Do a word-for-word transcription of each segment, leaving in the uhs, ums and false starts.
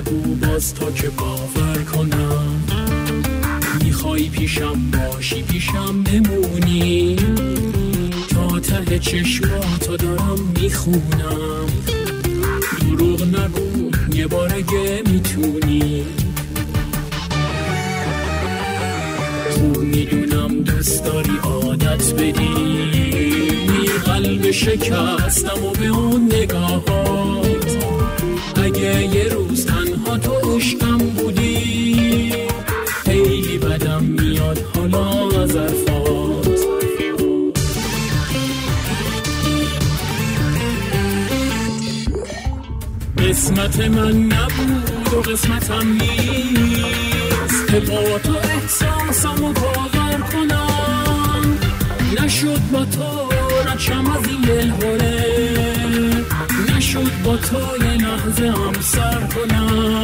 نگو باز تا که باور کنم. میخوای پیشم باشی پیشم بمونی، تا ته چشماتو دارم میخونم. دروغ نگو یه بار اگه میتونی. خوب میدونم دوست داری عادت بدی، قلب شکستم و به اون نگاهات. اگه یه روز تنها تو عشقم بودی، خیلی بدم میاد حالا از حرفات. قسمت من نبود و قسمتم نیست که با تو احساسمو باور کنم. نشد با تو رچم از این دلهوره، نشد با تو یه لحظه هم سر کنم.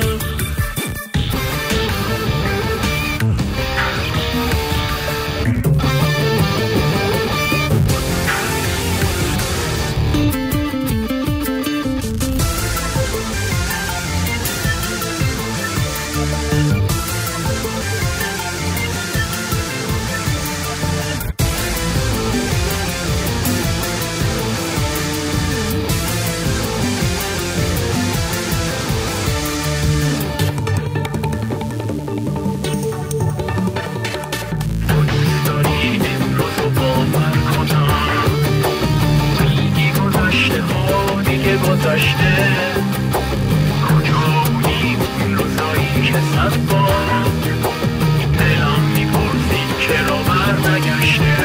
گذشته کجا بودی اون روزایی که صد بار دلم میپرسید چرا بر نگشته.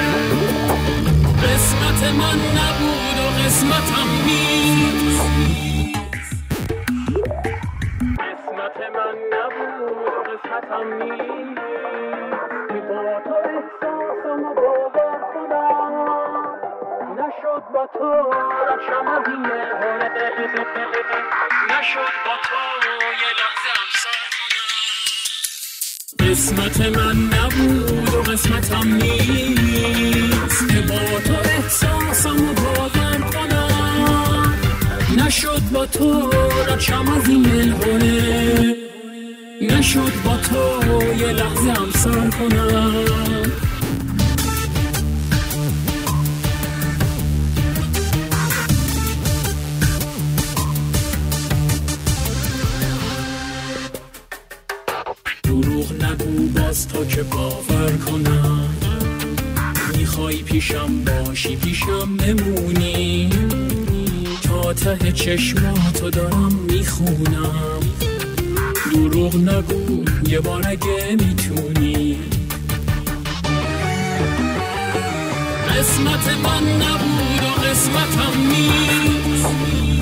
قسمت من نبود و قسمتم نیست، قسمت من نبود و قسمتم نیست که با تو احساسمو باور کنم. نشد با تو رچم از این دلهوره، نشد با تو یه لحظه هم سر کنم. قسمت من نبود و قسمتم نیست که با تو احساسمو باور کنم. نشد با تو رچم از این دلهوره، نشد با تو یه لحظه هم سر کنم. دروغ نگو باز تا که باور کنم. میخوای پیشم باشی پیشم بمونی، تا ته چشماتو دارم میخونم. دروغ نگو یه بار اگه میتونی. قسمت من نبود و قسمتم نیست،